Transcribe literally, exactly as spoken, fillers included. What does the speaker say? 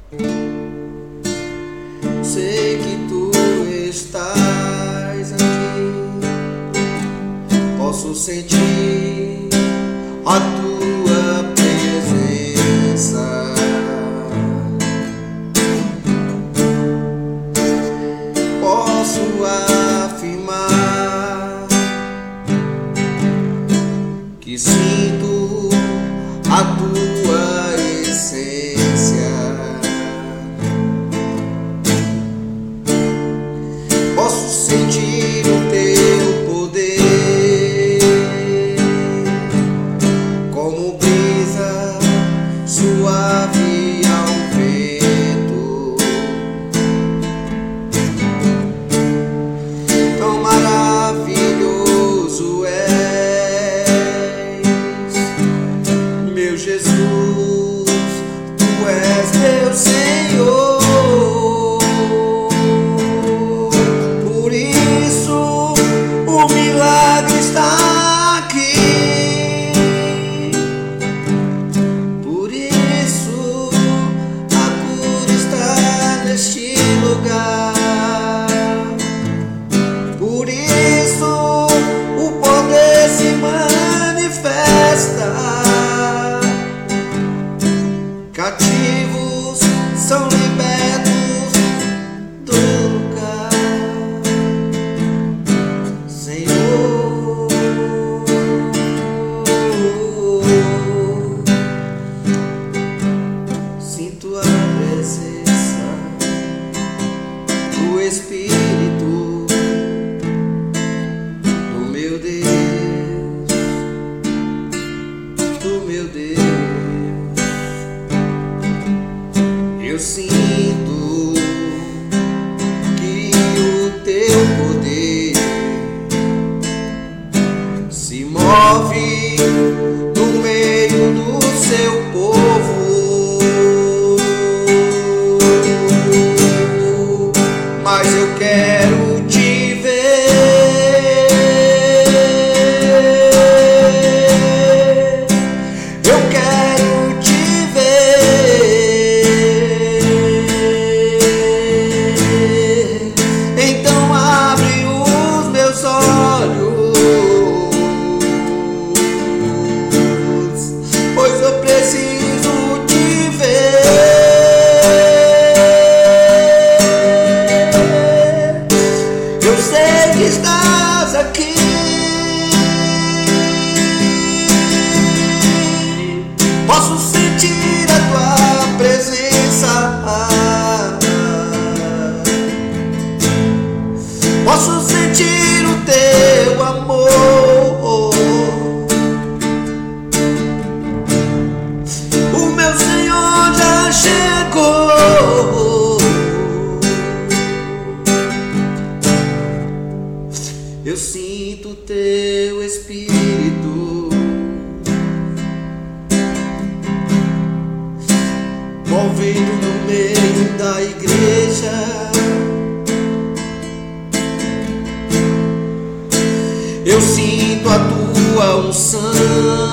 Sei que tu estás aqui, posso sentir a tua presença. Posso afirmar que sinto a tua essência. Posso sentir o teu poder, como brisa suave ao vento. Tão maravilhoso és, meu Jesus, tu és meu Senhor. O milagre está aqui, por isso a cura está neste lugar, por isso o poder se manifesta. Cativos são libertos do lugar. Sinto a presença do Espírito do meu Deus, do meu Deus. Eu sinto que o teu poder se move no meio do seu povo. Mas eu quero te ver, eu quero te ver. Então abre os meus olhos, pois eu preciso te ver. Eu sei que estás aqui, posso sentir a tua presença, posso sentir o teu amor. O meu Senhor já chegou. Eu sinto teu Espírito movendo no meio da igreja. Eu sinto a tua unção